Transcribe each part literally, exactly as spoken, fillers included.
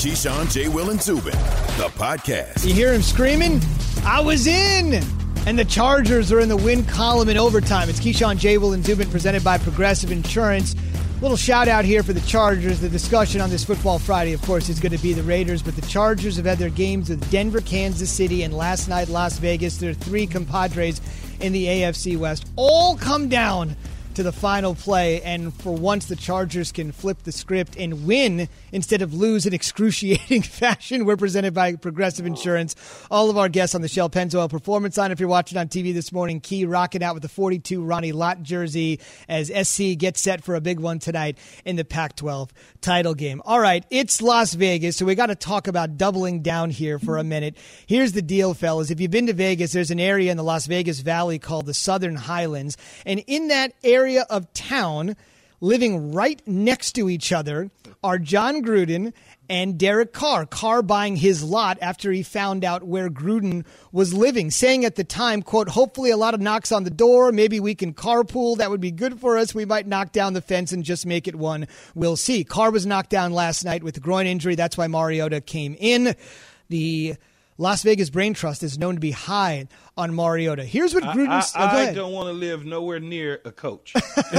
Keyshawn, J. Will, and Zubin, the podcast. You hear him screaming? I was in! And the Chargers are in the win column in overtime. It's Keyshawn, J. Will, and Zubin presented by Progressive Insurance. Little shout out here for the Chargers. The discussion on this Football Friday, of course, is going to be the Raiders, but the Chargers have had their games with Denver, Kansas City, and last night Las Vegas. There are three compadres in the A F C West. All come down to the final play, and for once the Chargers can flip the script and win instead of lose in excruciating fashion. We're presented by Progressive Insurance. All of our guests on the Shell Pennzoil Performance Line. If you're watching on T V this morning, Key rocking out with the forty-two Ronnie Lott jersey as S C gets set for a big one tonight in the Pac twelve title game. All right, it's Las Vegas, so we got to talk about doubling down here for a minute. Here's the deal, fellas. If you've been to Vegas, there's an area in the Las Vegas Valley called the Southern Highlands, and in that area area of town, living right next to each other, are John Gruden and Derek Carr. Carr buying his lot after he found out where Gruden was living, saying at the time, quote, hopefully a lot of knocks on the door. Maybe we can carpool. That would be good for us. We might knock down the fence and just make it one. We'll see. Carr was knocked down last night with a groin injury. That's why Mariota came in. The Las Vegas Brain Trust is known to be high on Mariota. Here's what Gruden I, said. I, I don't want to live nowhere near a coach.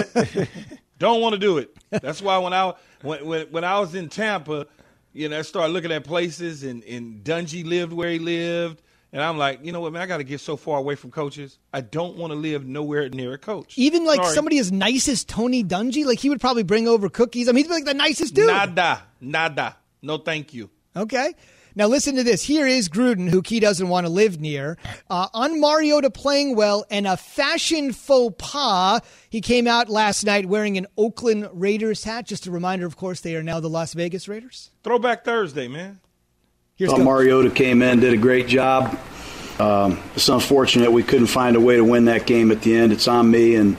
Don't want to do it. That's why when I when, when when I was in Tampa, you know, I started looking at places, and, and Dungy lived where he lived. And I'm like, you know what, man, I got to get so far away from coaches. I don't want to live nowhere near a coach. Even like Sorry. somebody as nice as Tony Dungy, like he would probably bring over cookies. I mean, he'd be like the nicest dude. Nada, nada. No, thank you. Okay. Now listen to this. Here is Gruden, who Key doesn't want to live near. Uh, on Mariota playing well and a fashion faux pas, he came out last night wearing an Oakland Raiders hat. Just a reminder, of course, they are now the Las Vegas Raiders. Throwback Thursday, man. Here's Thought Mariota came in, did a great job. Um, it's unfortunate we couldn't find a way to win that game at the end. It's on me, and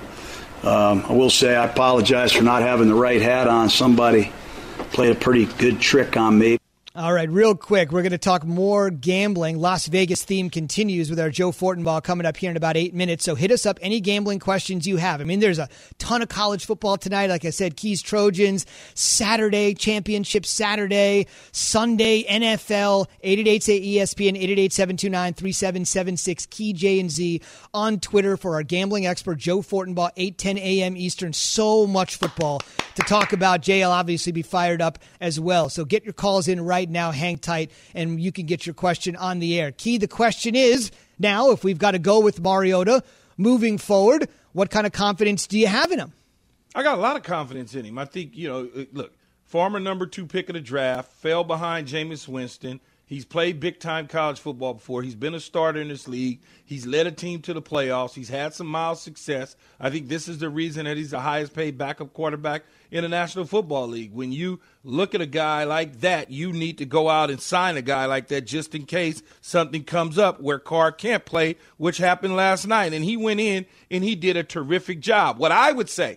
um, I will say I apologize for not having the right hat on. Somebody played a pretty good trick on me. All right, real quick, we're going to talk more gambling. Las Vegas theme continues with our Joe Fortenbaugh coming up here in about eight minutes. So hit us up, any gambling questions you have. I mean, there's a ton of college football tonight. Like I said, Keys Trojans, Saturday, Championship Saturday, Sunday, N F L, eight eight eight, say E S P N, eight eight eight, seven two nine, three seven seven six, Key J and Z on Twitter for our gambling expert, Joe Fortenbaugh, eight ten a.m. Eastern. So much football to talk about. Jay will obviously be fired up as well. So get your calls in right now. Hang tight, and you can get your question on the air. Key, the question is, now, if we've got to go with Mariota moving forward, what kind of confidence do you have in him? I got a lot of confidence in him. I think, you know, look, former number two pick of the draft, fell behind Jameis Winston. He's played big-time college football before. He's been a starter in this league. He's led a team to the playoffs. He's had some mild success. I think this is the reason that he's the highest-paid backup quarterback in the National Football League. When you look at a guy like that, you need to go out and sign a guy like that just in case something comes up where Carr can't play, which happened last night. And he went in and he did a terrific job. What I would say,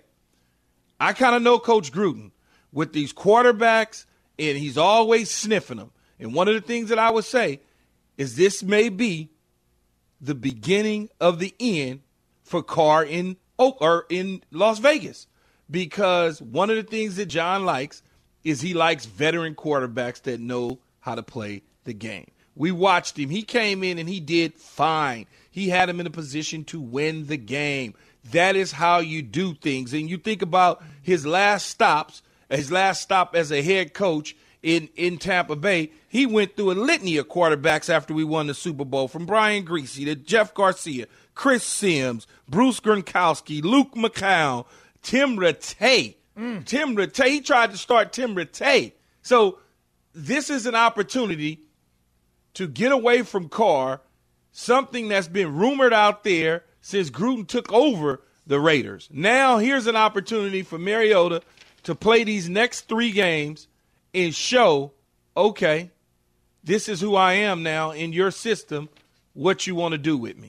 I kind of know Coach Gruden with these quarterbacks, and he's always sniffing them. And one of the things that I would say is this may be the beginning of the end for Carr in Oak or in Las Vegas, because one of the things that John likes is he likes veteran quarterbacks that know how to play the game. We watched him. He came in and he did fine. He had him in a position to win the game. That is how you do things. And you think about his last stops, his last stop as a head coach in, in Tampa Bay, he went through a litany of quarterbacks after we won the Super Bowl, from Brian Griese to Jeff Garcia, Chris Sims, Bruce Gronkowski, Luke McCown, Tim Rattay. Mm. Tim Rattay, he tried to start Tim Rattay. So this is an opportunity to get away from Carr, something that's been rumored out there since Gruden took over the Raiders. Now here's an opportunity for Mariota to play these next three games and show, okay, this is who I am now in your system, what you want to do with me.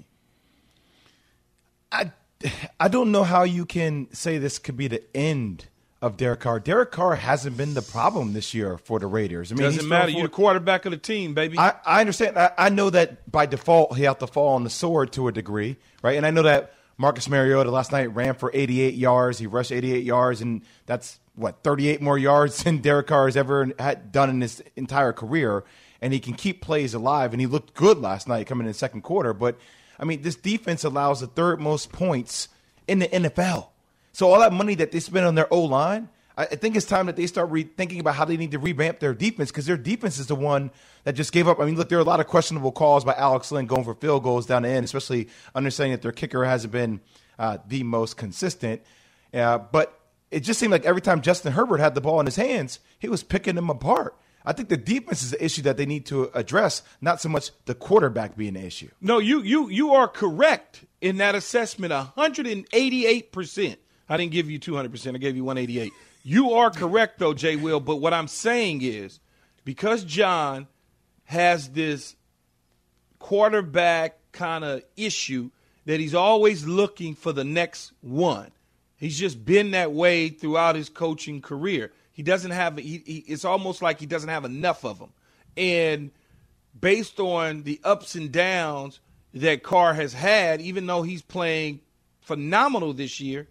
I, I don't know how you can say this could be the end of Derek Carr. Derek Carr hasn't been the problem this year for the Raiders. I mean, Doesn't matter. You're the quarterback of the team, baby. I, I understand. I, I know that by default he has to fall on the sword to a degree, right? And I know that Marcus Mariota last night ran for eighty-eight yards. He rushed eighty-eight yards, and that's, what, thirty-eight more yards than Derek Carr has ever had done in his entire career. And he can keep plays alive, and he looked good last night coming in the second quarter. But, I mean, this defense allows the third most points in the N F L. So all that money that they spend on their O-line, I think it's time that they start re- thinking about how they need to revamp their defense, because their defense is the one that just gave up. I mean, look, there are a lot of questionable calls by Alex Lynn going for field goals down the end, especially understanding that their kicker hasn't been uh, the most consistent. Uh, but it just seemed like every time Justin Herbert had the ball in his hands, he was picking them apart. I think the defense is the issue that they need to address, not so much the quarterback being the issue. No, you you you are correct in that assessment, one hundred eighty-eight percent. I didn't give you two hundred percent. I gave you one hundred eighty-eight. You are correct, though, Jay Will. But what I'm saying is, because John has this quarterback kind of issue that he's always looking for the next one. He's just been that way throughout his coaching career. He doesn't have he, he, – it's almost like he doesn't have enough of them. And based on the ups and downs that Carr has had, even though he's playing phenomenal this year,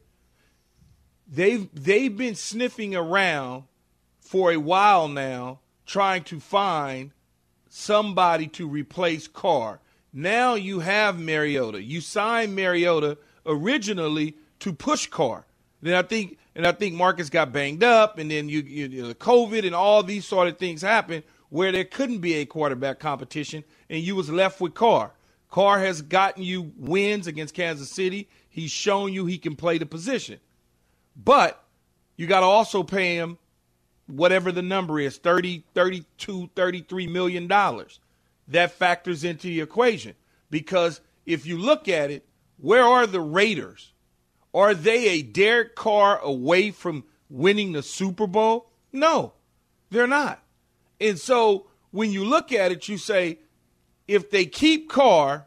they've, they've been sniffing around for a while now trying to find somebody to replace Carr. Now you have Mariota. You signed Mariota originally to push Carr. Then I think – And I think Marcus got banged up, and then you, you, you know, COVID and all these sort of things happened where there couldn't be a quarterback competition, and you was left with Carr. Carr has gotten you wins against Kansas City. He's shown you he can play the position. But you got to also pay him whatever the number is, thirty, thirty-two, thirty-three million dollars. That factors into the equation. Because if you look at it, where are the Raiders? Are they a Derek Carr away from winning the Super Bowl? No, they're not. And so when you look at it, you say, if they keep Carr,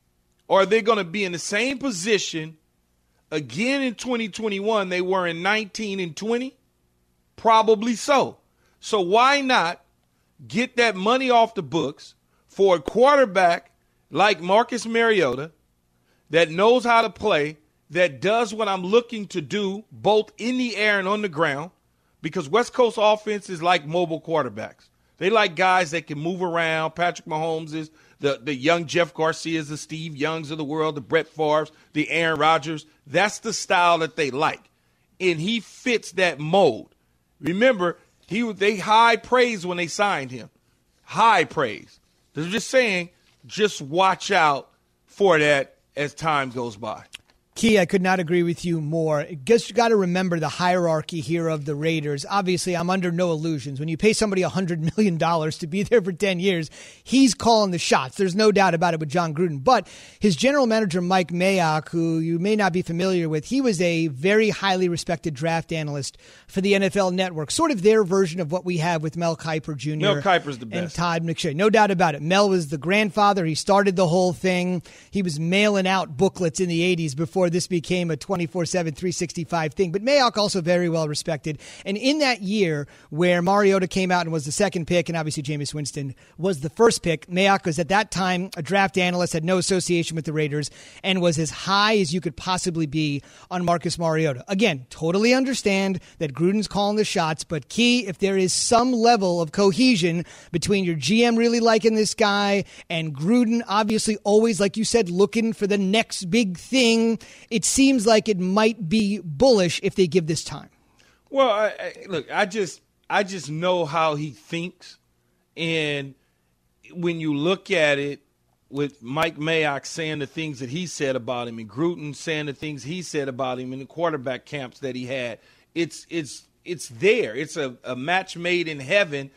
are they going to be in the same position again in twenty twenty-one they were in nineteen and twenty? Probably so. So why not get that money off the books for a quarterback like Marcus Mariota that knows how to play, that does what I'm looking to do both in the air and on the ground, because West Coast offense is like mobile quarterbacks. They like guys that can move around. Patrick Mahomes is the, the young Jeff Garcias, the Steve Youngs of the world, the Brett Favres, the Aaron Rodgers. That's the style that they like, and he fits that mold. Remember, he they high praise when they signed him. High praise. They're just saying, just watch out for that as time goes by. Key, I could not agree with you more. Just got to remember the hierarchy here of the Raiders. Obviously, I'm under no illusions. When you pay somebody one hundred million dollars to be there for ten years, he's calling the shots. There's no doubt about it with John Gruden. But his general manager, Mike Mayock, who you may not be familiar with, he was a very highly respected draft analyst for the N F L Network, sort of their version of what we have with Mel Kiper Junior Mel Kiper's the best. And Todd McShay. No doubt about it. Mel was the grandfather. He started the whole thing. He was mailing out booklets in the eighties before this became a twenty-four seven, three sixty-five thing. But Mayock also very well respected. And in that year where Mariota came out and was the second pick, and obviously Jameis Winston was the first pick, Mayock was at that time a draft analyst, had no association with the Raiders, and was as high as you could possibly be on Marcus Mariota. Again, totally understand that Gruden's calling the shots, but Key, if there is some level of cohesion between your G M really liking this guy and Gruden obviously always, like you said, looking for the next big thing, it seems like it might be bullish if they give this time. Well, I, I, look, I just I just know how he thinks, and when you look at it with Mike Mayock saying the things that he said about him and Gruden saying the things he said about him in the quarterback camps that he had, it's it's it's there. It's a, a match made in heaven,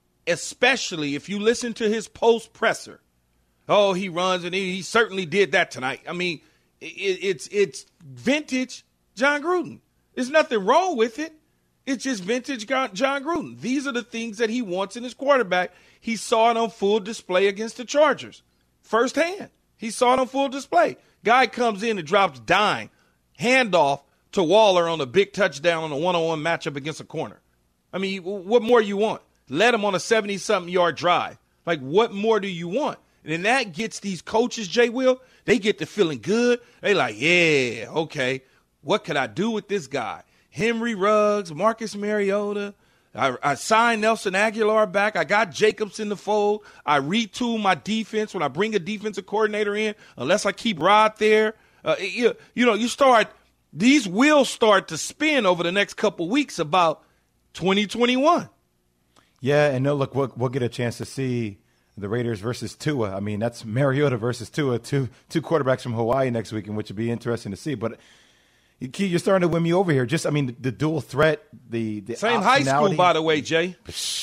especially if you listen to his post presser. Oh, he runs, and he, he certainly did that tonight. I mean, it, it's it's vintage John Gruden. There's nothing wrong with it. It's just vintage John Gruden. These are the things that he wants in his quarterback. He saw it on full display against the Chargers firsthand. He saw it on full display. Guy comes in and drops dime, handoff to Waller on a big touchdown on a one-on-one matchup against a corner. I mean, what more you want? Led him on a seventy-something yard drive. Like, what more do you want? And that gets these coaches, Jay Will, they get to feeling good. They like, yeah, okay, what could I do with this guy? Henry Ruggs, Marcus Mariota. I, I signed Nelson Aguilar back. I got Jacobs in the fold. I retool my defense when I bring a defensive coordinator in, unless I keep Rod there. Uh, you, you know, you start – these wheels start to spin over the next couple weeks about twenty twenty-one. Yeah, and no, look, we'll, we'll get a chance to see the Raiders versus Tua. I mean, that's Mariota versus Tua, two two quarterbacks from Hawaii next weekend, which would be interesting to see. But you're starting to win me over here. Just, I mean, the dual threat, the, the same high school, by the way, Jay.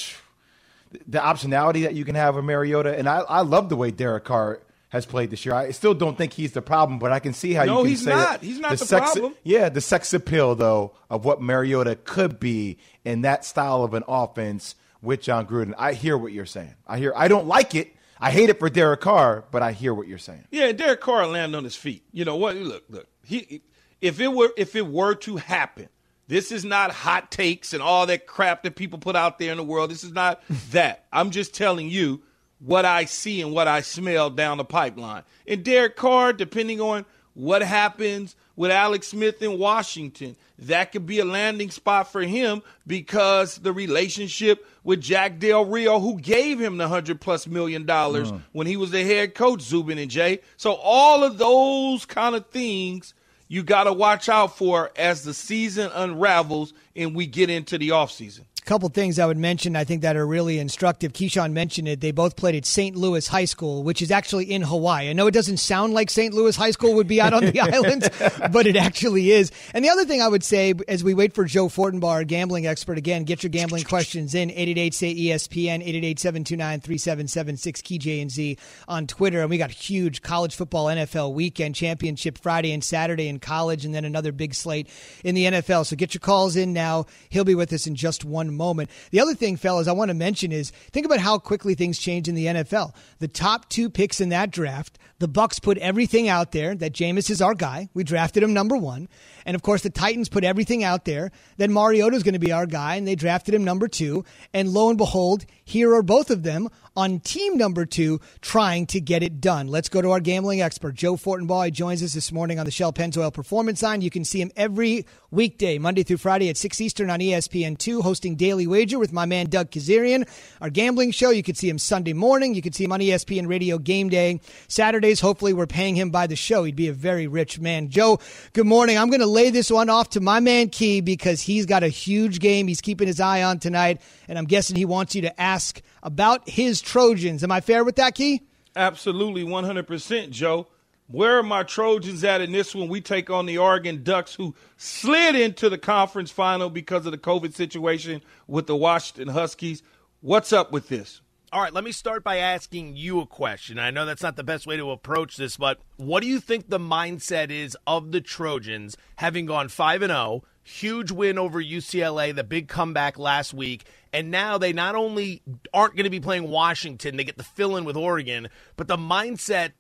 The optionality that you can have with Mariota, and I, I love the way Derek Carr has played this year. I still don't think he's the problem, but I can see how no, you can he's say not. that He's not the, the sex, problem. Yeah, the sex appeal, though, of what Mariota could be in that style of an offense with John Gruden. I hear what you're saying. I hear. I don't like it. I hate it for Derek Carr, but I hear what you're saying. Yeah, Derek Carr landed on his feet. You know what? Look, look. He, if it were, if it were to happen, this is not hot takes and all that crap that people put out there in the world. This is not that. I'm just telling you what I see and what I smell down the pipeline. And Derek Carr, depending on what happens with Alex Smith in Washington, that could be a landing spot for him because the relationship with Jack Del Rio, who gave him the hundred plus million dollars mm. when he was the head coach, Zubin and Jay. So all of those kind of things you got to watch out for as the season unravels and we get into the offseason. A couple things I would mention I think that are really instructive. Keyshawn mentioned it. They both played at Saint Louis High School, which is actually in Hawaii. I know it doesn't sound like Saint Louis High School would be out on the islands, but it actually is. And the other thing I would say as we wait for Joe Fortenbaugh, our gambling expert, again, get your gambling questions in, eight eight eight, S A Y, E S P N, eight eight eight, seven two nine, three seven seven six, Key J and Z on Twitter. And we got huge college football N F L weekend championship Friday and Saturday in college, and then another big slate in the N F L. So get your calls in now. He'll be with us in just one moment. The other thing, fellas, I want to mention is think about how quickly things change in the N F L. The top two picks in that draft, the Bucs put everything out there that Jameis is our guy. We drafted him number one. And, of course, the Titans put everything out there that Mariota is going to be our guy, and they drafted him number two. And lo and behold, here are both of them on team number two trying to get it done. Let's go to our gambling expert, Joe Fortenbaugh. He joins us this morning on the Shell Pennzoil Performance Line. You can see him every weekday, Monday through Friday at six Eastern on E S P N two, hosting Daily Wager with my man Doug Kazarian. Our gambling show, you can see him Sunday morning. You can see him on E S P N Radio Game Day. Saturdays, hopefully we're paying him by the show. He'd be a very rich man. Joe, good morning. I'm going to lay this one off to my man Key because he's got a huge game he's keeping his eye on tonight, and I'm guessing he wants you to ask about his Trojans. Am I fair with that, Key? Absolutely, one hundred percent, Joe. Where are my Trojans at in this one? We take on the Oregon Ducks, who slid into the conference final because of the COVID situation with the Washington Huskies. What's up with this? All right, let me start by asking you a question. I know that's not the best way to approach this, but what do you think the mindset is of the Trojans having gone five and oh, huge win over U C L A, the big comeback last week, and now they not only aren't going to be playing Washington, they get the fill-in with Oregon, but the mindset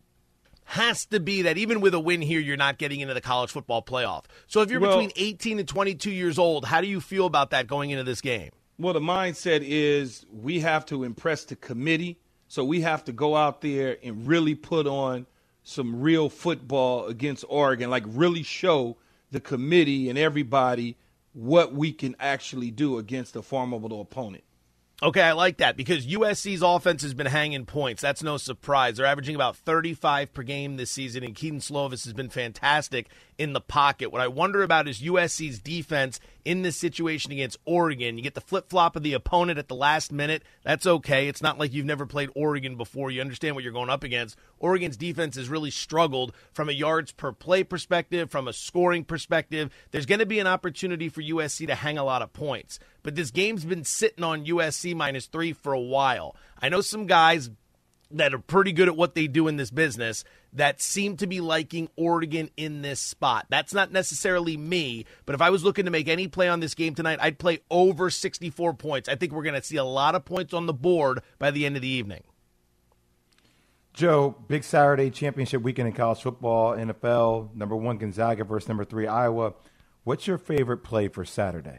has to be that even with a win here, you're not getting into the college football playoff. So if you're well, between eighteen and twenty-two years old, how do you feel about that going into this game? Well, the mindset is we have to impress the committee, so we have to go out there and really put on some real football against Oregon, like really show the committee and everybody what we can actually do against a formidable opponent. Okay, I like that because U S C's offense has been hanging points. That's no surprise. They're averaging about thirty-five per game this season, and Keaton Slovis has been fantastic in the pocket. What I wonder about is U S C's defense in this situation against Oregon. You get the flip-flop of the opponent at the last minute. That's okay. It's not like you've never played Oregon before. You understand what you're going up against. Oregon's defense has really struggled from a yards per play perspective, from a scoring perspective. There's going to be an opportunity for U S C to hang a lot of points. But this game's been sitting on U S C minus three for a while. I know some guys that are pretty good at what they do in this business that seem to be liking Oregon in this spot. That's not necessarily me, but if I was looking to make any play on this game tonight, I'd play over sixty-four points. I think we're going to see a lot of points on the board by the end of the evening. Joe, big Saturday championship weekend in college football, N F L, number one Gonzaga versus number three Iowa. What's your favorite play for Saturday?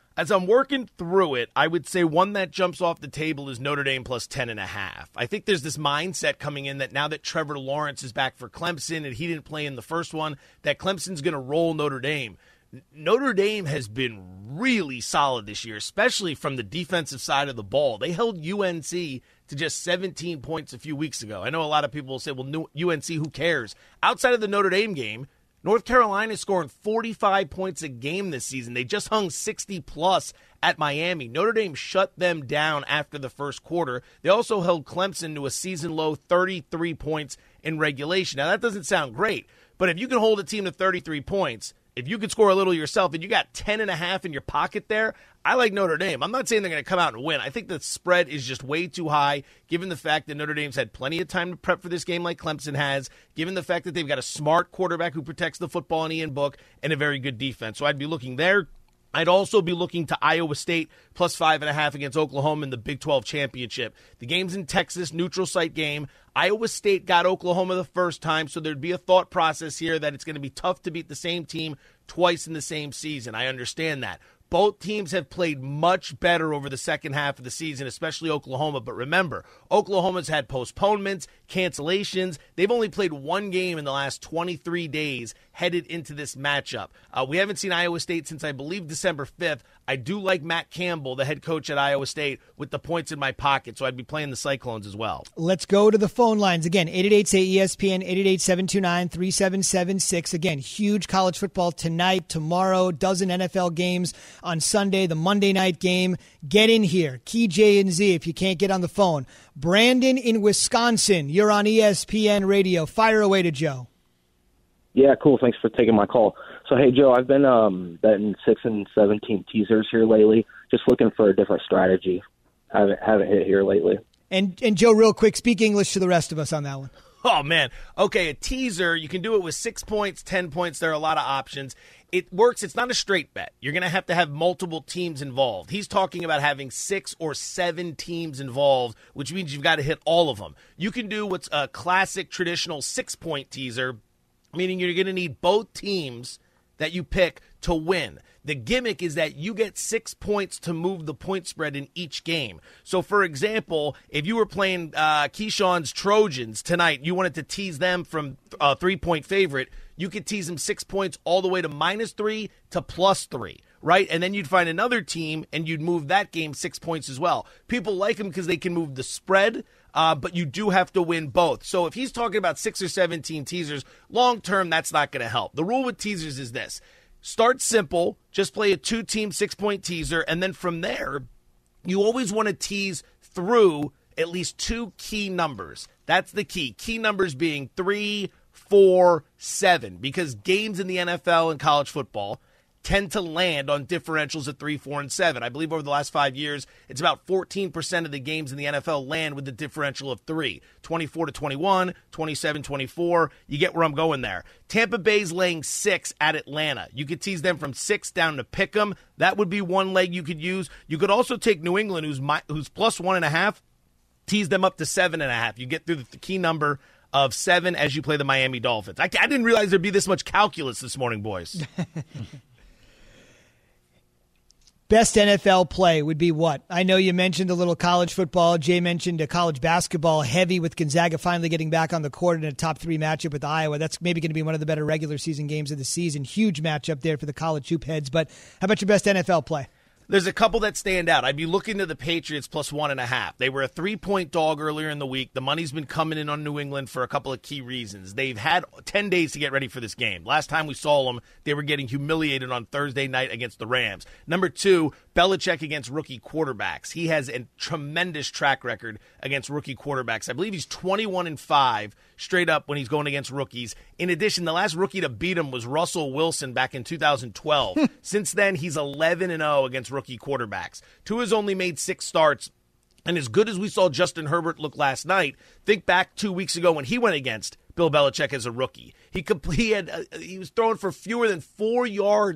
As I'm working through it, I would say one that jumps off the table is Notre Dame plus ten and a half. I think there's this mindset coming in that now that Trevor Lawrence is back for Clemson and he didn't play in the first one, that Clemson's going to roll Notre Dame. Notre Dame has been really solid this year, especially from the defensive side of the ball. They held U N C to just seventeen points a few weeks ago. I know a lot of people will say, well, U N C, who cares? Outside of the Notre Dame game, North Carolina is scoring forty-five points a game this season. They just hung sixty plus at Miami. Notre Dame shut them down after the first quarter. They also held Clemson to a season-low thirty-three points in regulation. Now, that doesn't sound great, but if you can hold a team to thirty-three points, if you could score a little yourself and you got ten and a half in your pocket there, I like Notre Dame. I'm not saying they're going to come out and win. I think the spread is just way too high, given the fact that Notre Dame's had plenty of time to prep for this game like Clemson has, given the fact that they've got a smart quarterback who protects the football in Ian Book, and a very good defense. So I'd be looking there. I'd also be looking to Iowa State plus five and a half against Oklahoma in the Big twelve championship. The game's in Texas, neutral site game. Iowa State got Oklahoma the first time, so there'd be a thought process here that it's going to be tough to beat the same team twice in the same season. I understand that. Both teams have played much better over the second half of the season, especially Oklahoma. But remember, Oklahoma's had postponements, cancellations. They've only played one game in the last twenty-three days headed into this matchup. Uh, we haven't seen Iowa State since, I believe, December fifth. I do like Matt Campbell, the head coach at Iowa State, with the points in my pocket, so I'd be playing the Cyclones as well. Let's go to the phone lines. Again, eight eight eight, say E S P N, eight eight eight, seven two nine, three seven seven six. Again, huge college football tonight, tomorrow, dozen N F L games on Sunday, the Monday night game. Get in here. Key J and Z if you can't get on the phone. Brandon in Wisconsin, you're on E S P N Radio. Fire away to Joe. Yeah, cool. Thanks for taking my call. So, hey, Joe, I've been um, betting six and seventeen teasers here lately, just looking for a different strategy. Haven't haven't hit here lately. And and Joe, real quick, speak English to the rest of us on that one. Oh, man. Okay, a teaser, you can do it with six points, ten points. There are a lot of options. It works. It's not a straight bet. You're going to have to have multiple teams involved. He's talking about having six or seven teams involved, which means you've got to hit all of them. You can do what's a classic traditional six-point teaser, meaning you're going to need both teams that you pick to win. The gimmick is that you get six points to move the point spread in each game. So, for example, if you were playing uh, Keyshawn's Trojans tonight, you wanted to tease them from a three-point favorite, you could tease them six points all the way to minus three to plus three, right? And then you'd find another team, and you'd move that game six points as well. People like them because they can move the spread, uh, but you do have to win both. So if he's talking about six or seventeen teasers, long-term, that's not going to help. The rule with teasers is this. Start simple, just play a two-team six-point teaser, and then from there, you always want to tease through at least two key numbers. That's the key. Key numbers being three, four, seven, because games in the N F L and college football tend to land on differentials at three, four, and seven. I believe over the last five years, it's about fourteen percent of the games in the N F L land with the differential of three. twenty-four to twenty-one, twenty-seven twenty-four. You get where I'm going there. Tampa Bay's laying six at Atlanta. You could tease them from six down to pick 'em. That would be one leg you could use. You could also take New England, who's my, who's plus one and a half, tease them up to seven and a half. You get through the key number of seven as you play the Miami Dolphins. I, I didn't realize there'd be this much calculus this morning, boys. Best N F L play would be what? I know you mentioned a little college football. Jay mentioned a college basketball heavy with Gonzaga finally getting back on the court in a top three matchup with Iowa. That's maybe going to be one of the better regular season games of the season. Huge matchup there for the college hoop heads. But how about your best N F L play? There's a couple that stand out. I'd be looking to the Patriots plus one and a half. They were a three-point dog earlier in the week. The money's been coming in on New England for a couple of key reasons. They've had ten days to get ready for this game. Last time we saw them, they were getting humiliated on Thursday night against the Rams. Number two, Belichick against rookie quarterbacks. He has a tremendous track record against rookie quarterbacks. I believe he's twenty-one and five straight up when he's going against rookies. In addition, the last rookie to beat him was Russell Wilson back in two thousand twelve. Since then, he's eleven and oh against rookie quarterbacks. Tua's only made six starts, and as good as we saw Justin Herbert look last night, think back two weeks ago when he went against Bill Belichick as a rookie. He, he, had, uh, he was throwing for fewer than four yards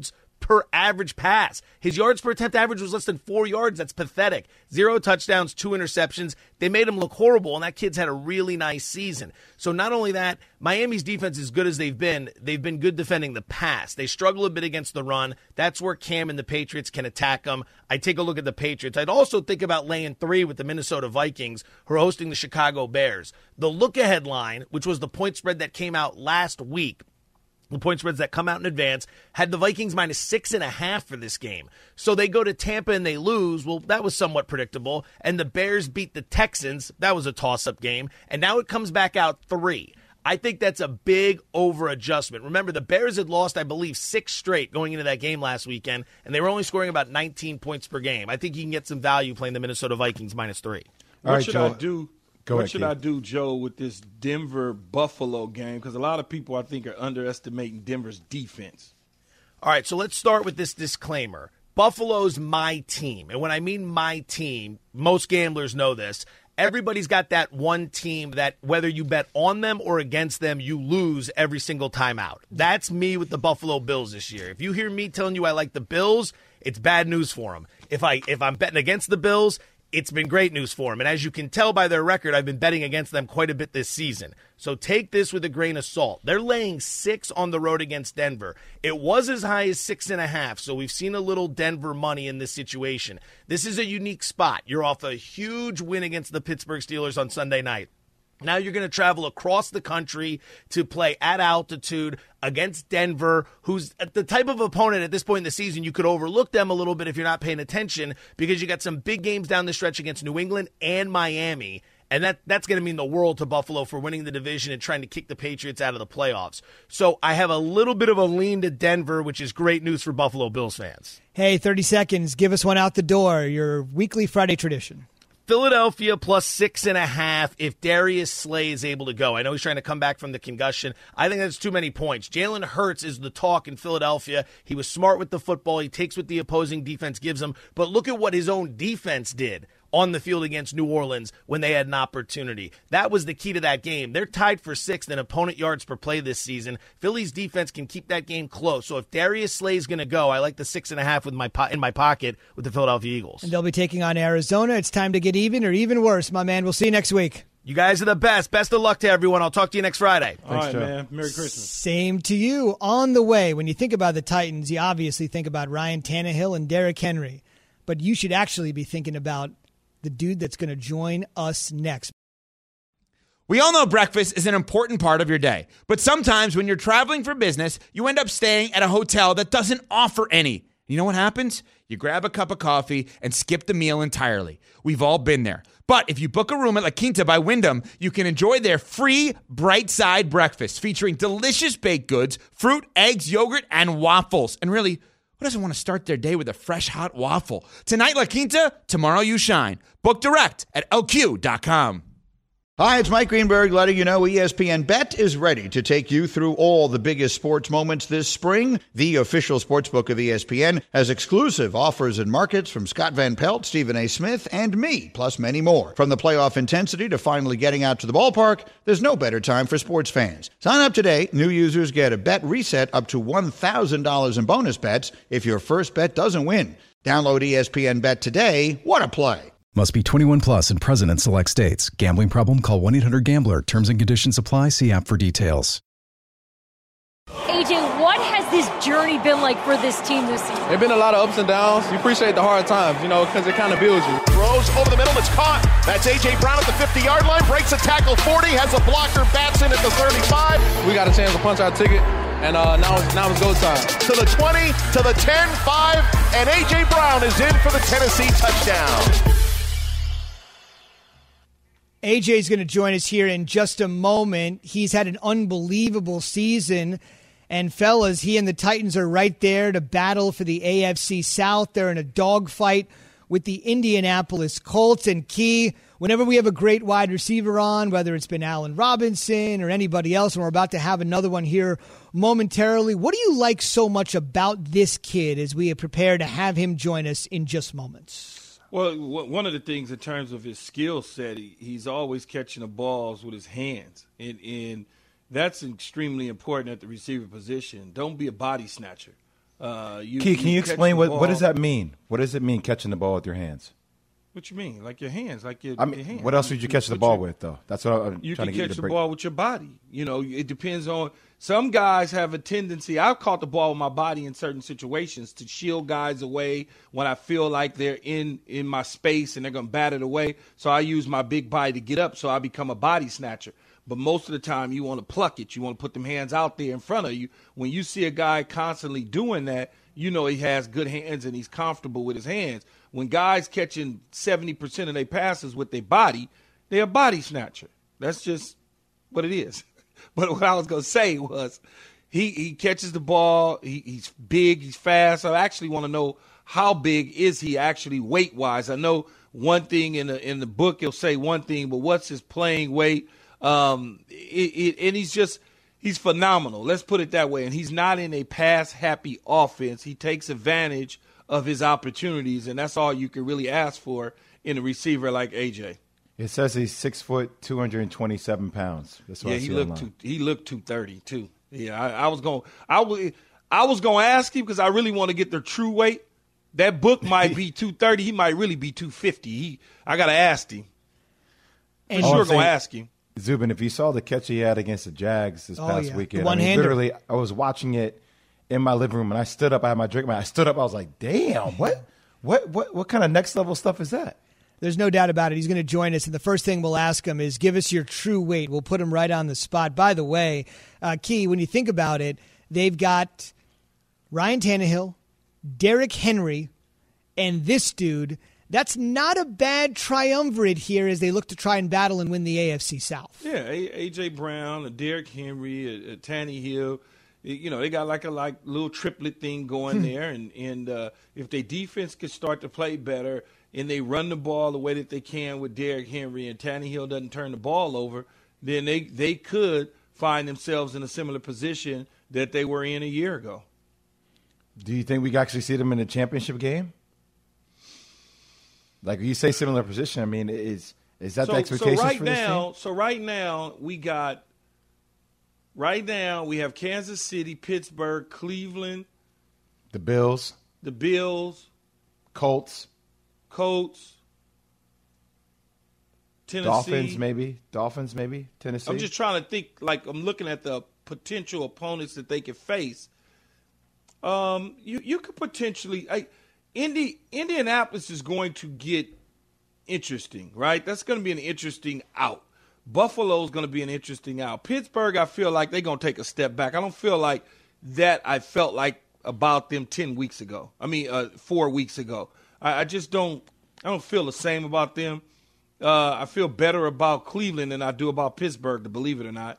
per average pass. His yards per attempt average was less than four yards. That's pathetic. Zero touchdowns, two interceptions. They made him look horrible, and that kid's had a really nice season. So not only that, Miami's defense is good as they've been. They've been good defending the pass. They struggle a bit against the run. That's where Cam and the Patriots can attack them. I'd take a look at the Patriots. I'd also think about laying three with the Minnesota Vikings, who are hosting the Chicago Bears. The look-ahead line, which was the point spread that came out last week, the point spreads that come out in advance, had the Vikings minus six and a half for this game. So they go to Tampa and they lose. Well, that was somewhat predictable. And the Bears beat the Texans. That was a toss-up game. And now it comes back out three. I think that's a big over-adjustment. Remember, the Bears had lost, I believe, six straight going into that game last weekend, and they were only scoring about nineteen points per game. I think you can get some value playing the Minnesota Vikings minus three. What All right, should Joe. I do? Go what ahead, should Keith. I do, Joe, with this Denver-Buffalo game? Because a lot of people, I think, are underestimating Denver's defense. All right, so let's start with this disclaimer. Buffalo's my team. And when I mean my team, most gamblers know this. Everybody's got that one team that whether you bet on them or against them, you lose every single time out. That's me with the Buffalo Bills this year. If you hear me telling you I like the Bills, it's bad news for them. If, I, if I'm betting against the Bills, it's been great news for them. And as you can tell by their record, I've been betting against them quite a bit this season. So take this with a grain of salt. They're laying six on the road against Denver. It was as high as six and a half, so we've seen a little Denver money in this situation. This is a unique spot. You're off a huge win against the Pittsburgh Steelers on Sunday night. Now you're going to travel across the country to play at altitude against Denver, who's the type of opponent at this point in the season you could overlook them a little bit if you're not paying attention because you got some big games down the stretch against New England and Miami. And that that's going to mean the world to Buffalo for winning the division and trying to kick the Patriots out of the playoffs. So I have a little bit of a lean to Denver, which is great news for Buffalo Bills fans. Hey, thirty seconds. Give us one out the door. Your weekly Friday tradition. Philadelphia plus six and a half if Darius Slay is able to go. I know he's trying to come back from the concussion. I think that's too many points. Jalen Hurts is the talk in Philadelphia. He was smart with the football. He takes what the opposing defense gives him. But look at what his own defense did on the field against New Orleans when they had an opportunity. That was the key to that game. They're tied for sixth in opponent yards per play this season. Philly's defense can keep that game close. So if Darius Slay is going to go, I like the six and a half with my po- in my pocket with the Philadelphia Eagles. And they'll be taking on Arizona. It's time to get even or even worse, my man. We'll see you next week. You guys are the best. Best of luck to everyone. I'll talk to you next Friday. All right, Joe. man. Merry Christmas. Same to you. On the way, when you think about the Titans, you obviously think about Ryan Tannehill and Derrick Henry. But you should actually be thinking about the dude that's going to join us next. We all know breakfast is an important part of your day, but sometimes when you're traveling for business, you end up staying at a hotel that doesn't offer any. You know what happens? You grab a cup of coffee and skip the meal entirely. We've all been there. But if you book a room at La Quinta by Wyndham, you can enjoy their free Bright Side breakfast featuring delicious baked goods, fruit, eggs, yogurt, and waffles. And really, who doesn't want to start their day with a fresh, hot waffle? Tonight, La Quinta, tomorrow you shine. Book direct at L Q dot com. Hi, it's Mike Greenberg letting you know E S P N Bet is ready to take you through all the biggest sports moments this spring. The official sportsbook of E S P N has exclusive offers and markets from Scott Van Pelt, Stephen A. Smith, and me, plus many more. From the playoff intensity to finally getting out to the ballpark, there's no better time for sports fans. Sign up today. New users get a bet reset up to one thousand dollars in bonus bets if your first bet doesn't win. Download E S P N Bet today. What a play. Must be twenty-one plus and present in select states. Gambling problem? Call one eight hundred gambler. Terms and conditions apply. See app for details. A J, what has this journey been like for this team this season? There's been a lot of ups and downs. You appreciate the hard times, you know, because it kind of builds you. Throws over the middle. It's caught. That's A J Brown at the fifty-yard line. Breaks a tackle forty. Has a blocker. Bats in at the thirty-five. We got a chance to punch our ticket. And uh, now, it's, now it's go time. To the twenty, to the ten, five, and A J Brown is in for the Tennessee touchdown. A J's going to join us here in just a moment. He's had an unbelievable season. And, fellas, he and the Titans are right there to battle for the A F C South. They're in a dogfight with the Indianapolis Colts. And, Key, whenever we have a great wide receiver on, whether it's been Allen Robinson or anybody else, and we're about to have another one here momentarily, what do you like so much about this kid as we prepare to have him join us in just moments? Well, one of the things in terms of his skill set, he, he's always catching the balls with his hands. And, and that's extremely important at the receiver position. Don't be a body snatcher. Uh, you, Key, can you, you explain what, ball. what does that mean? What does it mean catching the ball with your hands? What you mean? Like your hands, like your, I mean, your hands. what else would you catch the ball with, though? That's what I'm you trying to can get you catch to the break. ball with your body. You know, it depends on. Some guys have a tendency. I've caught the ball with my body in certain situations to shield guys away when I feel like they're in in my space and they're going to bat it away. So I use my big body to get up, so I become a body snatcher. But most of the time, you want to pluck it. You want to put them hands out there in front of you. When you see a guy constantly doing that, you know he has good hands and he's comfortable with his hands. When guys catching seventy percent of their passes with their body, they're a body snatcher. That's just what it is. But what I was going to say was he, he catches the ball. He, he's big. He's fast. I actually want to know how big is he actually weight-wise. I know one thing in the, in the book he'll say one thing, but what's his playing weight? Um, it, it, and he's just – he's phenomenal. Let's put it that way. And he's not in a pass-happy offense. He takes advantage of his opportunities, and that's all you can really ask for in a receiver like A J. It says he's six foot, two hundred twenty-seven pounds. That's what yeah, I see he looked online. two, he looked two thirty too. Yeah, I, I was going I was I was going to ask him because I really want to get the true weight. That book might be two thirty. He might really be two fifty. He I got to ask him. For And- sure, Oh, going to say- ask him. Zubin, if you saw the catch he had against the Jags this Oh, past yeah. weekend, The I mean, one-hander. literally, I was watching it in my living room, and I stood up. I had my drink. I stood up. I was like, "Damn, what, what, what, what kind of next level stuff is that?" There's no doubt about it. He's going to join us, and the first thing we'll ask him is, give us your true weight. We'll put him right on the spot. By the way, uh, Key, when you think about it, they've got Ryan Tannehill, Derrick Henry, and this dude. That's not a bad triumvirate here as they look to try and battle and win the A F C South. Yeah, A J. Brown, a Derrick Henry, a, a Tannehill. You know, they got like a like little triplet thing going there, and and uh, if their defense could start to play better and they run the ball the way that they can with Derrick Henry and Tannehill doesn't turn the ball over, then they they could find themselves in a similar position that they were in a year ago. Do you think we can actually see them in a championship game? Like you say, similar position. I mean, is is that so, the expectation so right for this now, team? So right now we got. Right now we have Kansas City, Pittsburgh, Cleveland, The Bills, the Bills, Colts, Colts, Tennessee. Dolphins, maybe Dolphins, maybe Tennessee. I'm just trying to think. Like I'm looking at the potential opponents that they could face. Um, you you could potentially. I, Indy Indianapolis is going to get interesting, right? That's going to be an interesting out. Buffalo's going to be an interesting out. Pittsburgh, I feel like they're going to take a step back. I don't feel like that I felt like about them ten weeks ago. I mean, uh, four weeks ago. I, I just don't I don't feel the same about them. Uh, I feel better about Cleveland than I do about Pittsburgh, to believe it or not.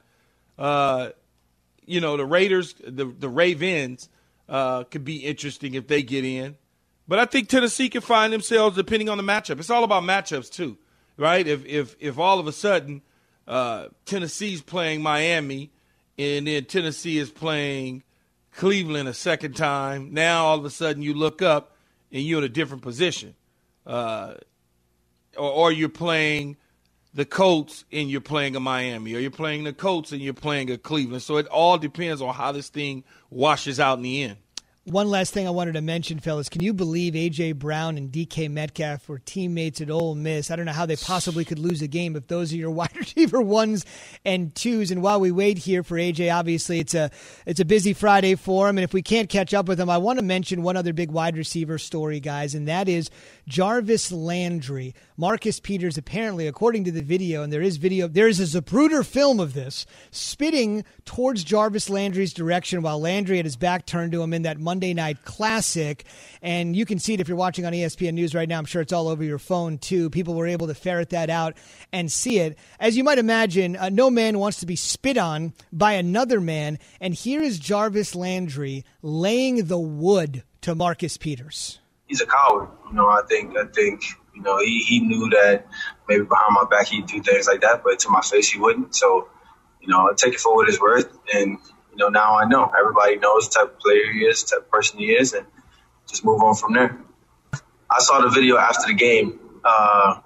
Uh, you know, the Raiders, the, the Ravens uh, could be interesting if they get in. But I think Tennessee can find themselves depending on the matchup. It's all about matchups too, right? If if if all of a sudden uh, Tennessee's playing Miami and then Tennessee is playing Cleveland a second time, now all of a sudden you look up and you're in a different position. Uh, or, or you're playing the Colts and you're playing a Miami, or you're playing the Colts and you're playing a Cleveland. So it all depends on how this thing washes out in the end. One last thing I wanted to mention, fellas. Can you believe A J. Brown and D K Metcalf were teammates at Ole Miss? I don't know how they possibly could lose a game if those are your wide receiver ones and twos. And while we wait here for A J, obviously it's a it's a busy Friday for him. And if we can't catch up with him, I want to mention one other big wide receiver story, guys, and that is Jarvis Landry. Marcus Peters, apparently, according to the video, and there is video, there is a Zapruder film of this, spitting towards Jarvis Landry's direction while Landry had his back turned to him in that Monday Night Classic. And you can see it if you're watching on E S P N News right now. I'm sure it's all over your phone, too. People were able to ferret that out and see it. As you might imagine, uh, no man wants to be spit on by another man. And here is Jarvis Landry laying the wood to Marcus Peters. He's a coward. You know, I think, I think, you know, he, he knew that maybe behind my back he'd do things like that, but to my face he wouldn't. So, you know, I take it for what it's worth. And, you know, now I know. Everybody knows the type of player he is, the type of person he is, and just move on from there. I saw the video after the game, uh,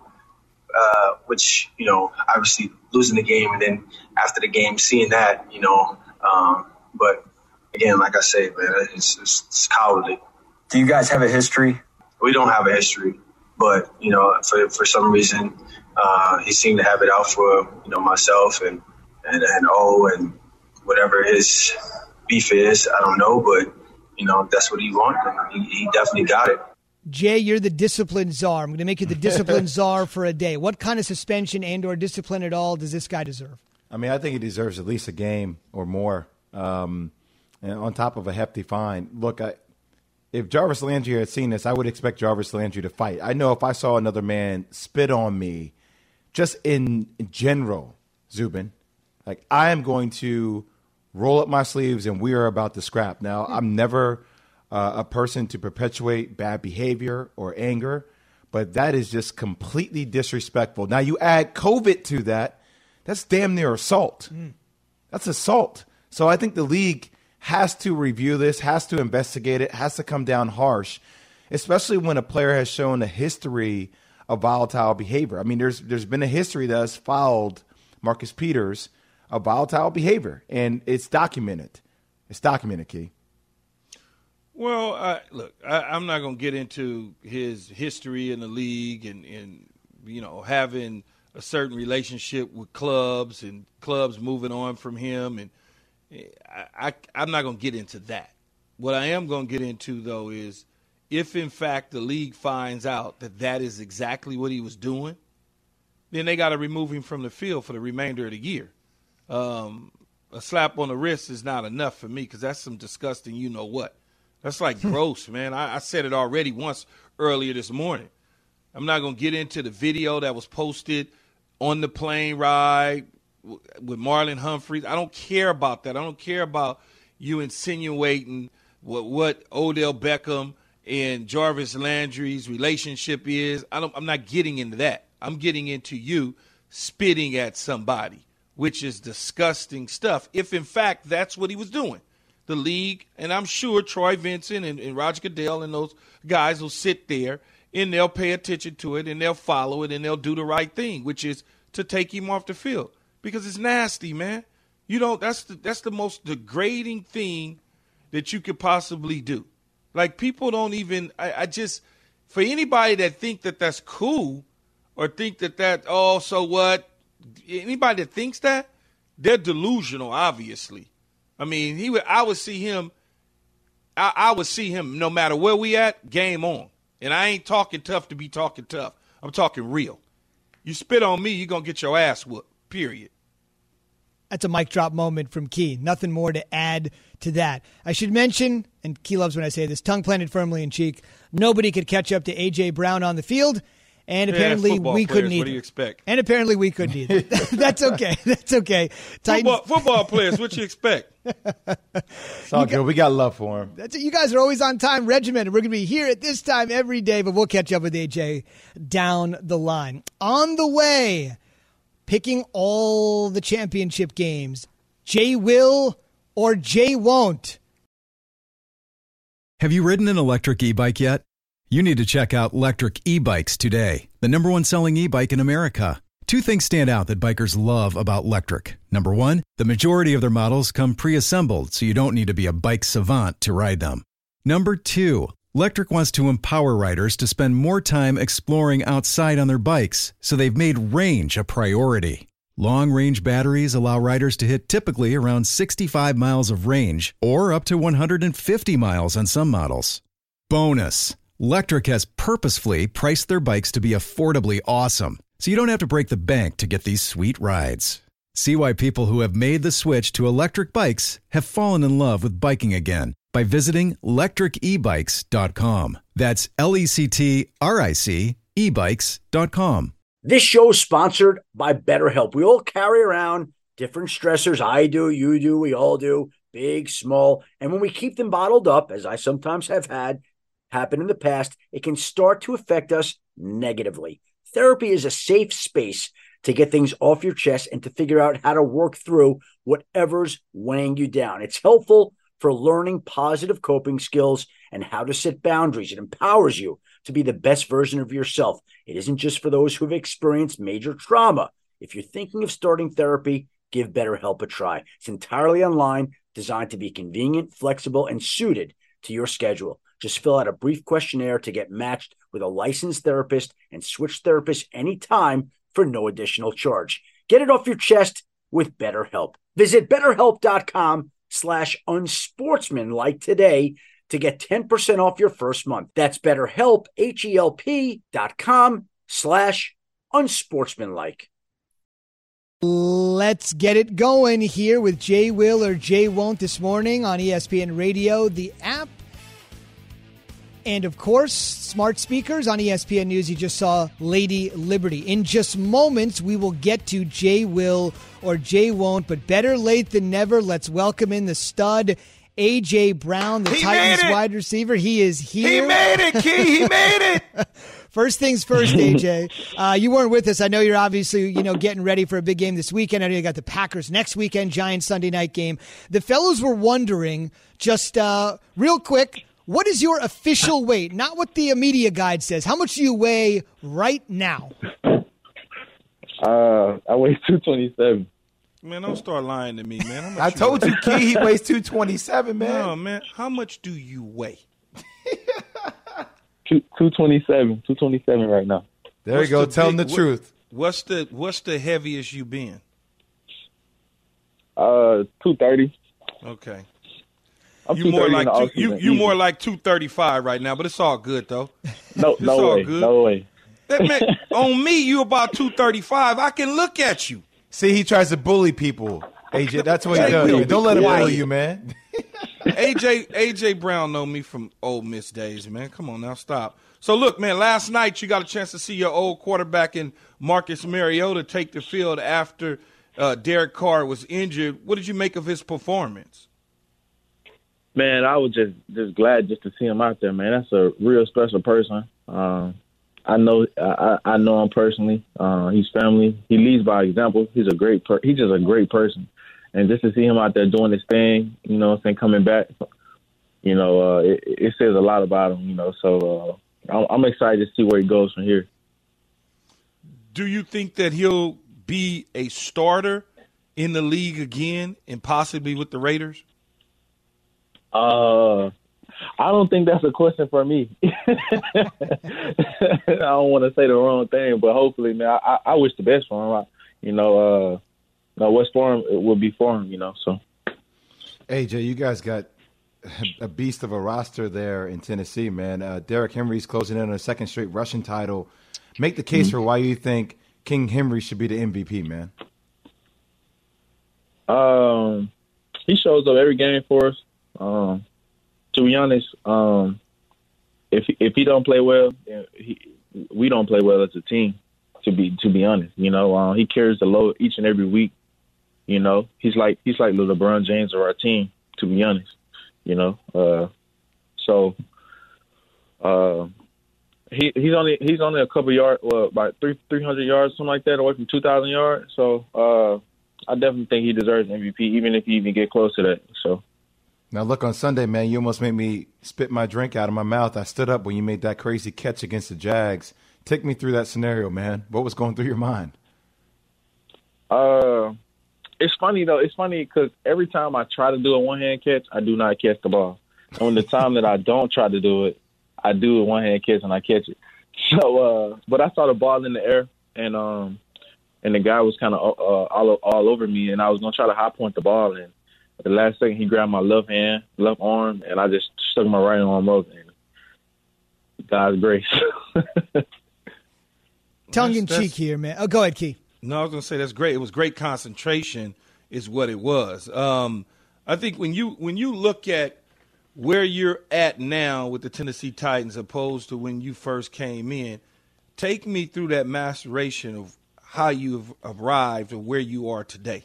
uh, which, you know, obviously losing the game, and then after the game seeing that, you know, um, but again, like I say, man, it's, it's, it's cowardly. Do you guys have a history? We don't have a history, but, you know, for for some reason, uh, he seemed to have it out for, you know, myself and, and, and O and whatever his beef is. I don't know, but, you know, that's what he wanted. He, he definitely got it. Jay, you're the discipline czar. I'm going to make you the discipline czar for a day. What kind of suspension and or discipline at all does this guy deserve? I mean, I think he deserves at least a game or more, um, and on top of a hefty fine. Look, I, if Jarvis Landry had seen this, I would expect Jarvis Landry to fight. I know if I saw another man spit on me, just in general, Zubin, like I am going to roll up my sleeves and we are about to scrap. Now, I'm never uh, a person to perpetuate bad behavior or anger, but that is just completely disrespectful. Now, you add COVID to that, that's damn near assault. Mm. That's assault. So I think the league has to review this, has to investigate it, has to come down harsh, especially when a player has shown a history of volatile behavior. I mean, there's there's been a history that has followed Marcus Peters of volatile behavior, and it's documented. It's documented, Key. Well, uh, look, I, I'm not going to get into his history in the league and, and, you know, having a certain relationship with clubs and clubs moving on from him. And I, I, I'm not going to get into that. What I am going to get into, though, is if, in fact, the league finds out that that is exactly what he was doing, then they got to remove him from the field for the remainder of the year. Um, a slap on the wrist is not enough for me because that's some disgusting you-know-what. That's like gross, man. I, I said it already once earlier this morning. I'm not going to get into the video that was posted on the plane ride with Marlon Humphreys. I don't care about that. I don't care about you insinuating what, what Odell Beckham and Jarvis Landry's relationship is. I don't, I'm not getting into that. I'm getting into you spitting at somebody, which is disgusting stuff, if, in fact, that's what he was doing. The league, and I'm sure Troy Vincent and, and Roger Goodell and those guys will sit there and they'll pay attention to it and they'll follow it and they'll do the right thing, which is to take him off the field because it's nasty, man. You know, that's the, that's the most degrading thing that you could possibly do. Like, people don't even I, – I just – for anybody that think that that's cool or think that that, oh, so what, anybody that thinks that, they're delusional, obviously. I mean, he would. I would see him. I, I would see him no matter where we at. Game on. And I ain't talking tough to be talking tough. I'm talking real. You spit on me, you're gonna get your ass whooped. Period. That's a mic drop moment from Key. Nothing more to add to that. I should mention, and Key loves when I say this, tongue planted firmly in cheek. Nobody could catch up to A J. Brown on the field. And apparently yeah, we players, couldn't either. What do you expect? And apparently we couldn't either. That's okay. That's okay. Titans. Football, football players, what you expect? It's all you good. Got, we got love for him. That's it. You guys are always on time, regimented. We're going to be here at this time every day, but we'll catch up with A J down the line. On the way, picking all the championship games. Jay will or Jay won't. Have you ridden an electric e-bike yet? You need to check out Lectric E-Bikes today, the number one selling e-bike in America. Two things stand out that bikers love about Lectric. Number one, the majority of their models come pre-assembled, so you don't need to be a bike savant to ride them. Number two, Lectric wants to empower riders to spend more time exploring outside on their bikes, so they've made range a priority. Long-range batteries allow riders to hit typically around sixty-five miles of range, or up to one hundred fifty miles on some models. Bonus! Lectric has purposefully priced their bikes to be affordably awesome, so you don't have to break the bank to get these sweet rides. See why people who have made the switch to electric bikes have fallen in love with biking again by visiting lectric e bikes dot com. That's L E C T R I C e bikes dot com. This show is sponsored by BetterHelp. We all carry around different stressors. I do, you do, we all do, big, small. And when we keep them bottled up, as I sometimes have had happen in the past, it can start to affect us negatively. Therapy is a safe space to get things off your chest and to figure out how to work through whatever's weighing you down. It's helpful for learning positive coping skills and how to set boundaries. It empowers you to be the best version of yourself. It isn't just for those who have experienced major trauma. If you're thinking of starting therapy, give BetterHelp a try. It's entirely online. designed to be convenient, flexible, and suited to your schedule. Just fill out a brief questionnaire to get matched with a licensed therapist and switch therapists anytime for no additional charge. Get it off your chest with BetterHelp. Visit BetterHelp.com slash unsportsmanlike today to get ten percent off your first month. That's BetterHelp, H-E-L-P dot com slash unsportsmanlike. Let's get it going here with Jay Will or Jay Won't this morning on E S P N Radio, the app, and, of course, smart speakers on E S P N News. You just saw Lady Liberty. In just moments, we will get to Jay Will or Jay Won't, but better late than never. Let's welcome in the stud, A J. Brown, the he Titans wide receiver. He is here. He made it, Key. He made it. First things first, A J. Uh, you weren't with us. I know you're obviously, you know, getting ready for a big game this weekend. I know you got the Packers next weekend, Giants Sunday night game. The fellows were wondering, just uh, real quick, what is your official weight? Not what the media guide says. How much do you weigh right now? Uh, I weigh two twenty-seven. Man, don't start lying to me, man. How much I told you, Key, he weighs two twenty-seven, man. No, man. How much do you weigh? Two two twenty-seven. Two twenty-seven right now. There What's you go. the Tell him the big- what- truth. What's the What's the heaviest you been? Uh, two thirty. Okay. I'm You more two thirty in like the two, you offseason, you easy. more like two thirty five right now, but it's all good though. No, It's no all way. good. No way. That man, on me, you about two thirty five. I can look at you. See, he tries to bully people, A J. That's what he Jay does. Will, man. Don't be let him quiet. bully you, man. A J A J Brown know me from Ole Miss days, man. Come on now, stop. So look, man, last night you got a chance to see your old quarterback in Marcus Mariota take the field after uh, Derek Carr was injured. What did you make of his performance? Man, I was just, just glad just to see him out there, man. That's a real special person. Um, I know I, I know him personally. Uh, he's family. He leads by example. He's a great per- he's just a great person. And just to see him out there doing his thing, you know what I'm saying, coming back, you know, uh, it, it says a lot about him, you know. So uh, I'm, I'm excited to see where he goes from here. Do you think that he'll be a starter in the league again and possibly with the Raiders? Uh, I don't think that's a question for me. I don't want to say the wrong thing, but hopefully, man, I, I wish the best for him. I, you know, uh, you know, what's for him, it will be for him, you know. So, A J, you guys got a beast of a roster there in Tennessee, man. Uh, Derrick Henry's closing in on a second straight rushing title. Make the case mm-hmm. for why you think King Henry should be the M V P, man. Um, he shows up every game for us. Um, to be honest, um, if if he don't play well, he, we don't play well as a team. To be to be honest, you know, uh, he carries the load each and every week. You know, he's like he's like the LeBron James of our team. To be honest, you know, uh, so uh, he he's only he's only a couple yards, well, about three three hundred yards, something like that, away from two thousand yards. So uh, I definitely think he deserves M V P, even if he even get close to that. So. Now, look, on Sunday, man, you almost made me spit my drink out of my mouth. I stood up when you made that crazy catch against the Jags. Take me through that scenario, man. What was going through your mind? Uh, it's funny, though. It's funny because every time I try to do a one-hand catch, I do not catch the ball. And when the time that I don't try to do it, I do a one-hand catch and I catch it. So, uh, but I saw the ball in the air, and um, and the guy was kind of uh, all, all over me, and I was going to try to high point the ball, and at the last second, he grabbed my left hand, left arm, and I just stuck my right arm up. And God's grace. Tongue in cheek here, man. Oh, go ahead, Key. No, I was going to say that's great. It was great concentration is what it was. Um, I think when you when you look at where you're at now with the Tennessee Titans opposed to when you first came in, take me through that maceration of how you've arrived or where you are today.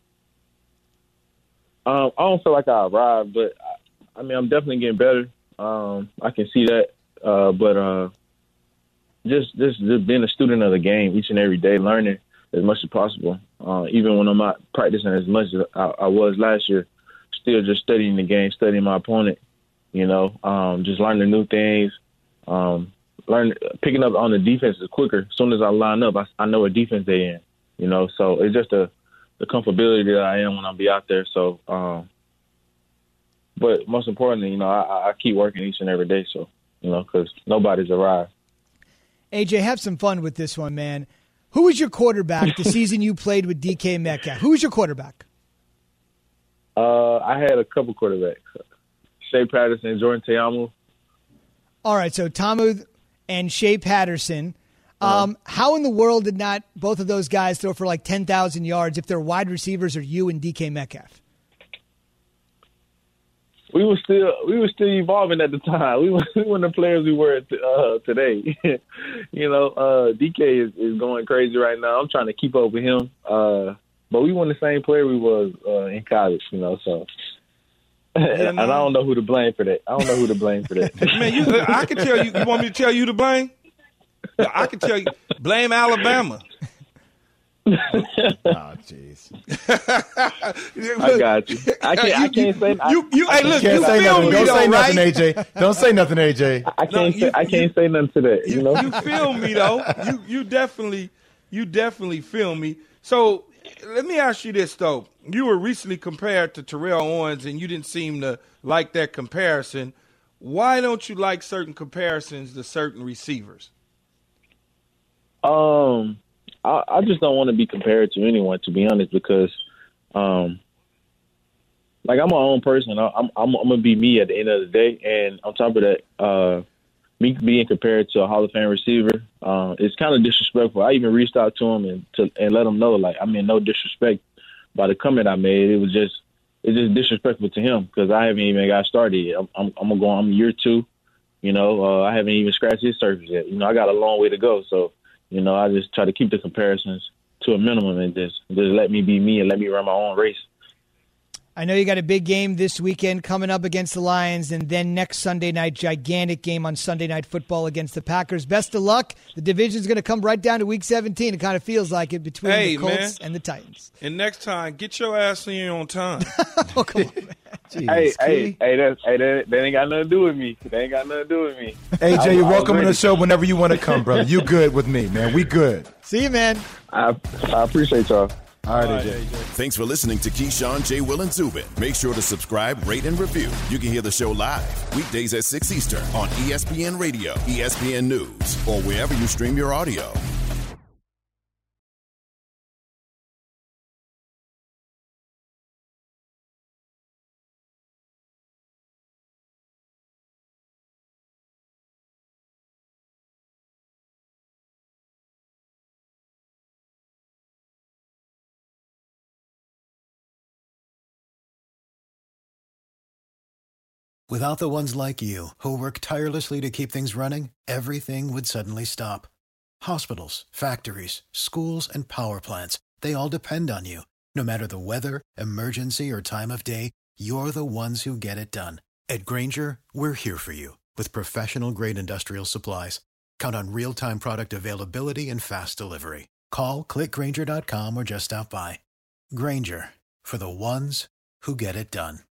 Um, I don't feel like I arrived, but I, I mean, I'm definitely getting better. Um, I can see that. Uh, but uh, just, just just being a student of the game each and every day, learning as much as possible. Uh, even when I'm not practicing as much as I, I was last year, still just studying the game, studying my opponent. You know, um, just learning new things. Um, learn picking up on the defenses quicker. As soon as I line up, I, I know what defense they're in. You know, so it's just a the comfortability that I am when I be out there. So, um, but most importantly, you know, I, I keep working each and every day. So, you know, because nobody's arrived. A J, have some fun with this one, man. Who was your quarterback the season you played with D K Metcalf? Who was your quarterback? Uh, I had a couple quarterbacks. Shea Patterson, Jordan Ta'amu. All right, so Ta'amu and Shea Patterson. Um, uh-huh. How in the world did not both of those guys throw for like ten thousand yards if their wide receivers are you and D K Metcalf? We were still we were still evolving at the time. We were, we weren't the players we were uh, today. you know, uh, D K is, is going crazy right now. I'm trying to keep up with him. Uh, but we weren't the same player we was uh, in college, you know, so. Yeah, and I don't know who to blame for that. I don't know who to blame for that. Man, you, I can tell you. You want me to tell you to blame? I can tell you. Blame Alabama. Oh, jeez. I got you. I can't. I can't say. You. You. Hey, look. You You say feel nothing. me Don't though, say right? nothing, A J. Don't say nothing, A J. I can't. No, say, you, I can't you, say nothing to that. You, you know. You feel me though. You. You definitely. You definitely feel me. So let me ask you this though. You were recently compared to Terrell Owens, and you didn't seem to like that comparison. Why don't you like certain comparisons to certain receivers? Um, I, I just don't want to be compared to anyone, to be honest, because, um, like I'm my own person. I, I'm, I'm I'm gonna be me at the end of the day, and on top of that, uh, me being compared to a Hall of Fame receiver, uh, it's kind of disrespectful. I even reached out to him and to and let him know, like, I mean, no disrespect by the comment I made. It was just it's just disrespectful to him because I haven't even got started yet. I'm I'm, I'm gonna go. I'm year two. You know, uh, I haven't even scratched his surface yet. You know, I got a long way to go. So, you know, I just try to keep the comparisons to a minimum and just just let me be me and let me run my own race. I know you got a big game this weekend coming up against the Lions, and then next Sunday night, gigantic game on Sunday Night Football against the Packers. Best of luck. The division's going to come right down to Week seventeen. It kind of feels like it between hey, the Colts man. and the Titans. And next time, get your ass in on time. Oh, come on, man. Jeez, Hey, hey, hey, that, hey, that, that ain't got nothing to do with me. That ain't got nothing to do with me. A J, I- you're I welcome was to the ready. show whenever you want to come, brother. You good with me, man. We good. See you, man. I, I appreciate y'all. All right, All A right, J. A J. Thanks for listening to Keyshawn, J. Will, and Zubin. Make sure to subscribe, rate, and review. You can hear the show live weekdays at six Eastern on E S P N Radio, E S P N News, or wherever you stream your audio. Without the ones like you, who work tirelessly to keep things running, everything would suddenly stop. Hospitals, factories, schools, and power plants, they all depend on you. No matter the weather, emergency, or time of day, you're the ones who get it done. At Grainger, we're here for you with professional-grade industrial supplies. Count on real-time product availability and fast delivery. Call, click Grainger dot com, or just stop by. Grainger, for the ones who get it done.